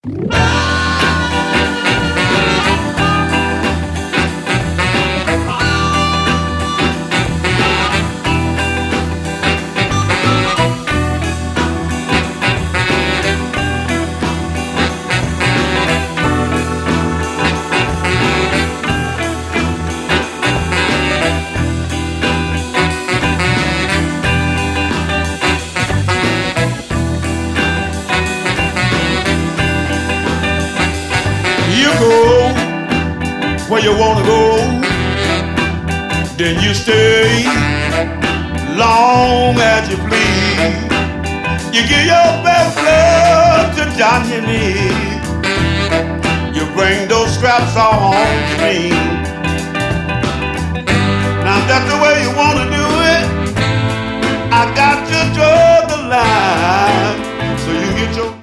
You go where you wanna go, then you stay long as you please. You give your best love to Johnny Lee. You bring those scraps all home to me. Now if that's the way you wanna do it, I got to draw the line so you get your